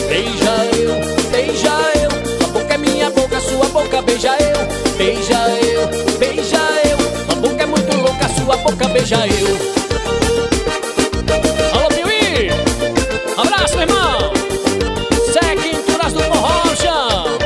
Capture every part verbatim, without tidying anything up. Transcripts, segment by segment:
beija eu, beija eu. Sua boca é minha boca, sua boca beija eu. Beija eu, beija eu. Sua boca é muito louca, sua boca beija eu. Alô, Piuí! Abraço, meu irmão! Segue Quinturas do Forró, chão.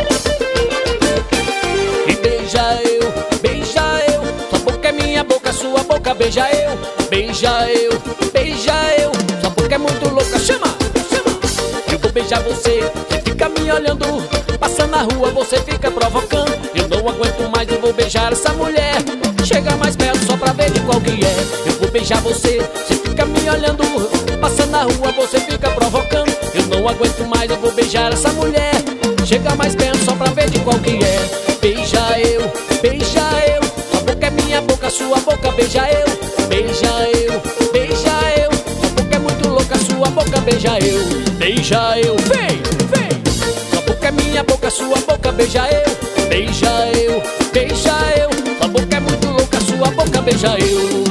E beija eu, beija eu. Sua boca é minha boca, sua boca beija eu. Beija eu, beija eu. Sua boca é muito louca, chama, chama. Eu vou beijar você, você fica me olhando. Passa na rua, você fica provocando. Eu não aguento mais, eu vou beijar essa mulher. Chega mais perto só pra ver de qual que é. Eu vou beijar você, você fica me olhando. Passa na rua, você fica provocando. Eu não aguento mais, eu vou beijar essa mulher. Chega mais perto só pra ver de qual que é. Beija eu, beija eu. Sua boca é minha boca, sua boca beija eu. Beija eu, beija eu. Sua boca é muito louca, sua boca beija eu. Beija eu, vem, vem. Sua boca é minha boca, sua boca beija eu. Beija eu, beija eu. Sua boca é muito louca, sua boca beija eu.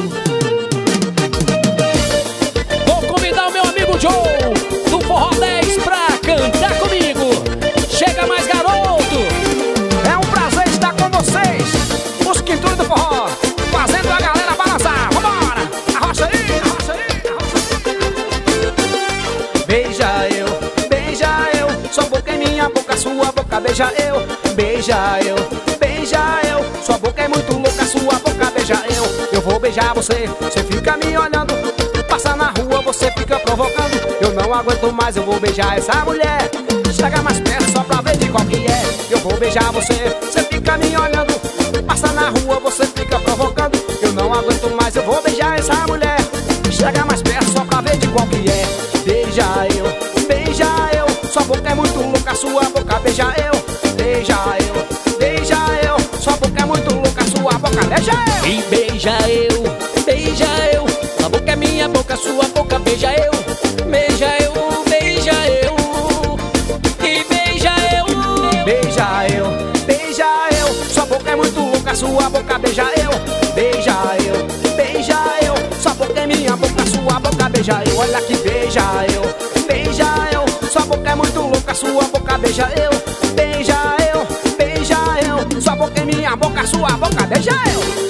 Vou convidar o meu amigo Joe do Forró dez pra cantar comigo. Chega mais, garoto. É um prazer estar com vocês, os Quinturas do Forró, fazendo a galera balançar. Vambora! Arrocha aí, arrocha aí, arrocha aí. Beija eu, beija eu. Sua boca é minha boca, sua boca beija eu. Beija eu, beija eu. Sua boca é muito louca, sua boca beija eu. Eu vou beijar você, você fica me olhando. Passa na rua, você fica provocando. Eu não aguento mais, eu vou beijar essa mulher. Chega mais perto só pra ver de qual que é. Eu vou beijar você, você fica me olhando. Passa na rua, você fica provocando. Eu não aguento mais, eu vou beijar essa mulher. Chega mais perto só pra ver de qual que é. Beija eu, beija eu. Sua boca é muito louca, sua boca beija eu. Beija eu, beija eu. Sua boca é muito louca, sua boca beija eu. E beija eu, beija eu. Sua boca é minha boca, sua boca beija eu. Beija eu, beija eu. E beija eu. Beija eu, beija eu. Sua boca é muito louca, sua boca beija eu. Beija eu, beija eu. Sua boca é minha boca, sua boca beija eu. Olha que beija eu, beija eu. Sua boca é muito louca, sua boca beija eu. Beija eu, beija eu. Sua boca é minha boca, sua boca beija eu.